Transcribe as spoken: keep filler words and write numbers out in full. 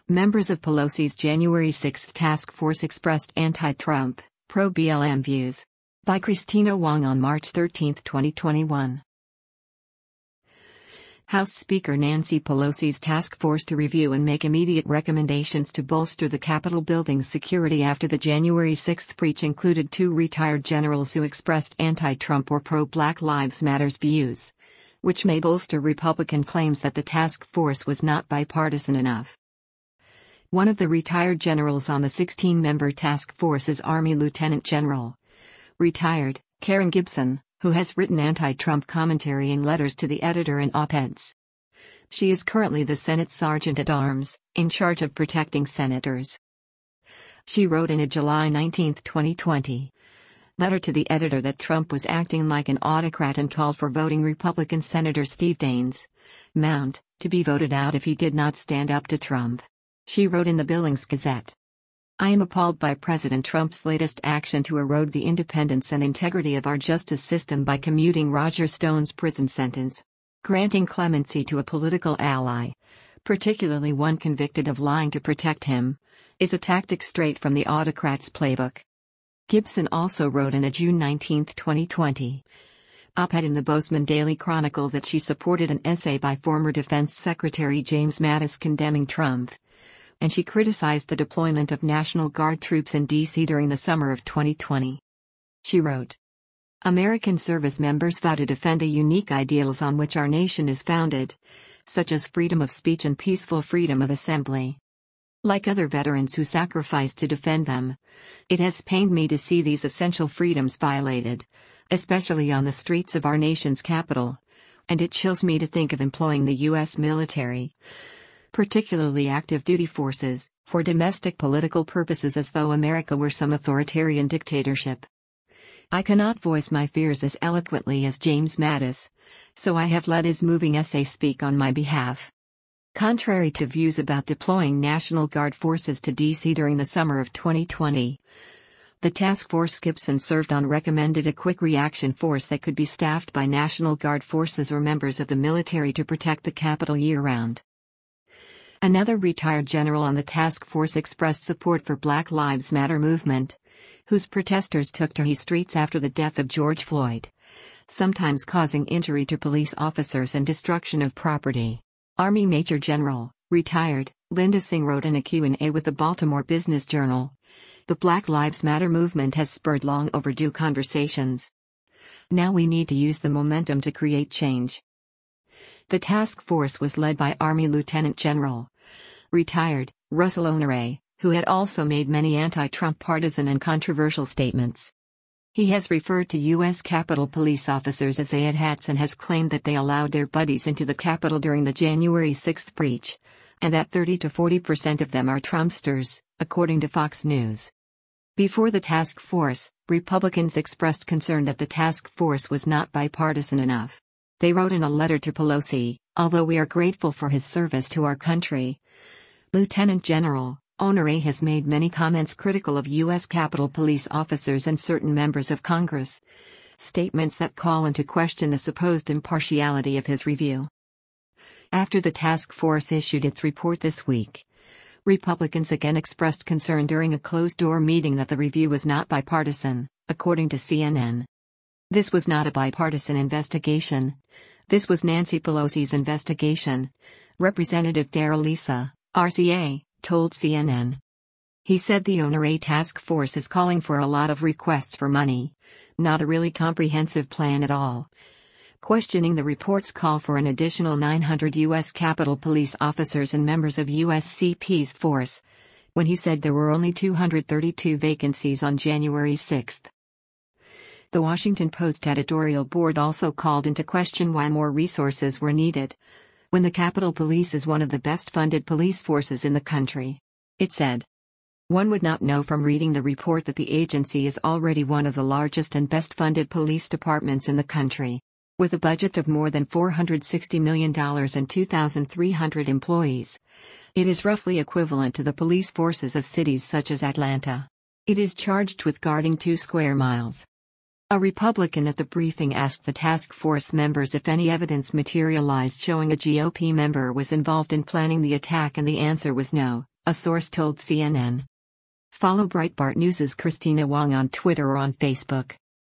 Members of Pelosi's January sixth task force expressed anti-Trump, pro-B L M views. By Christina Wong on March thirteenth, twenty twenty-one. House Speaker Nancy Pelosi's task force to review and make immediate recommendations to bolster the Capitol building's security after the January sixth breach included two retired generals who expressed anti-Trump or pro-Black Lives Matter views, which may bolster Republican claims that the task force was not bipartisan enough. One of the retired generals on the sixteen-member task force is Army Lieutenant General, retired, Karen Gibson, who has written anti-Trump commentary and letters to the editor and op-eds. She is currently the Senate Sergeant-at-Arms, in charge of protecting senators. She wrote in a July nineteenth, twenty twenty, letter to the editor that Trump was acting like an autocrat and called for voting Republican Senator Steve Daines, Mount, to be voted out if he did not stand up to Trump. She wrote in the Billings Gazette, "I am appalled by President Trump's latest action to erode the independence and integrity of our justice system by commuting Roger Stone's prison sentence. Granting clemency to a political ally, particularly one convicted of lying to protect him, is a tactic straight from the autocrat's playbook." Gibson also wrote in a June nineteenth, twenty twenty, op-ed in the Bozeman Daily Chronicle that she supported an essay by former Defense Secretary James Mattis condemning Trump, and she criticized the deployment of National Guard troops in D C during the summer of twenty twenty. She wrote, "American service members vow to defend the unique ideals on which our nation is founded, such as freedom of speech and peaceful freedom of assembly. Like other veterans who sacrificed to defend them, it has pained me to see these essential freedoms violated, especially on the streets of our nation's capital, and it chills me to think of employing the U S military, particularly active duty forces, for domestic political purposes as though America were some authoritarian dictatorship. I cannot voice my fears as eloquently as James Mattis, so I have let his moving essay speak on my behalf." Contrary to views about deploying National Guard forces to D C during the summer of twenty twenty, the task force Gibson served on recommended a quick reaction force that could be staffed by National Guard forces or members of the military to protect the Capitol year-round. Another retired general on the task force expressed support for Black Lives Matter movement, whose protesters took to the streets after the death of George Floyd, sometimes causing injury to police officers and destruction of property. Army Major General, retired, Linda Singh wrote in a Q and A with the Baltimore Business Journal, "The Black Lives Matter movement has spurred long overdue conversations. Now we need to use the momentum to create change." The task force was led by Army Lieutenant General, retired, Russell Honoré, who had also made many anti-Trump partisan and controversial statements. He has referred to U S Capitol police officers as "Zayat hats" and has claimed that they allowed their buddies into the Capitol during the January sixth breach, and that thirty to forty percent of them are Trumpsters, according to Fox News. Before the task force, Republicans expressed concern that the task force was not bipartisan enough. They wrote in a letter to Pelosi, "Although we are grateful for his service to our country, Lieutenant General Honoré has made many comments critical of U S Capitol Police officers and certain members of Congress, statements that call into question the supposed impartiality of his review." After the task force issued its report this week, Republicans again expressed concern during a closed-door meeting that the review was not bipartisan, according to C N N. "This was not a bipartisan investigation. This was Nancy Pelosi's investigation," Representative Darrell Issa, R C A, told C N N. He said the Honoré task force is calling for a lot of requests for money, not a really comprehensive plan at all, questioning the report's call for an additional nine hundred U S Capitol Police officers and members of U S C P's force, when he said there were only two hundred thirty-two vacancies on January sixth. The Washington Post editorial board also called into question why more resources were needed, when the Capitol Police is one of the best-funded police forces in the country. It said, "One would not know from reading the report that the agency is already one of the largest and best-funded police departments in the country. With a budget of more than four hundred sixty million dollars and two thousand three hundred employees, it is roughly equivalent to the police forces of cities such as Atlanta. It is charged with guarding two square miles." A Republican at the briefing asked the task force members if any evidence materialized showing a G O P member was involved in planning the attack, and the answer was no. a source told C N N. Follow Breitbart News' Christina Wong on Twitter or on Facebook.